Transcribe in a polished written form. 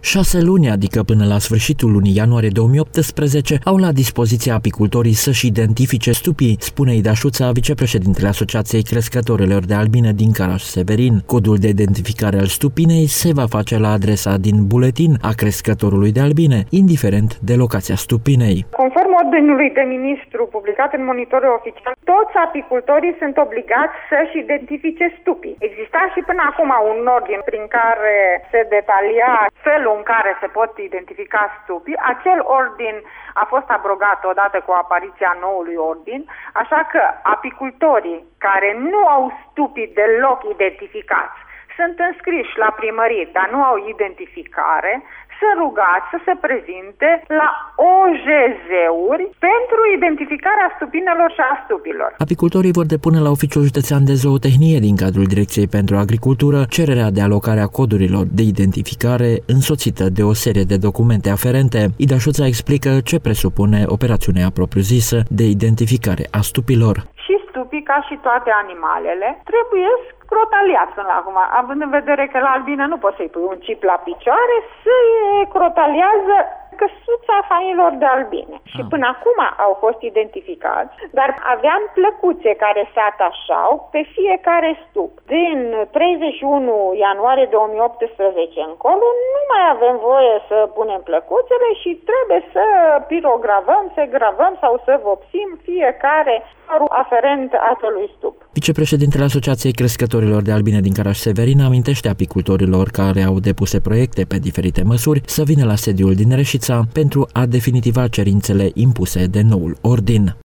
6 luni, adică până la sfârșitul lunii ianuarie 2018, au la dispoziție apicultorii să-și identifice stupii, spune Ida Șuța, vicepreședintele Asociației Crescătorilor de Albine din Caraș-Severin. Codul de identificare al stupinei se va face la adresa din buletin a crescătorului de albine, indiferent de locația stupinei. Conform ordinului de ministru publicat în monitorul oficial, toți apicultorii sunt obligați să-și identifice stupii. Exista și până acum un ordin prin care se detalia felul în care se pot identifica stupii. Acel ordin a fost abrogat odată cu apariția noului ordin, așa că apicultorii care nu au stupii deloc identificați sunt înscriși la primărie, dar nu au identificare, sunt rugați să se prezinte la OJZ-uri pentru identificarea stupinelor și a stupilor. Apicultorii vor depune la Oficiul Județean de Zootehnie din cadrul Direcției pentru Agricultură cererea de alocare a codurilor de identificare însoțită de o serie de documente aferente. Ida Șuța explică ce presupune operațiunea propriu-zisă de identificare a stupilor. Și stupii, ca și toate animalele, trebuie crotaliați până acum, având în vedere că la albine nu poți să-i pui un cip la picioare, se crotaliază căsuța hainelor de albine. Și până acum au fost identificați, dar aveam plăcuțe care se atașau pe fiecare stup. Din 31 ianuarie 2018 încolo nu mai avem voie să punem plăcuțele și trebuie să pirogravăm, să gravăm sau să vopsim fiecare aferent acelui stup. Vicepreședintele Asociației Crescătorilor de Albine din Caraș-Severin amintește apicultorilor care au depuse proiecte pe diferite măsuri să vină la sediul din Reșița pentru a definitiva cerințele impuse de noul ordin.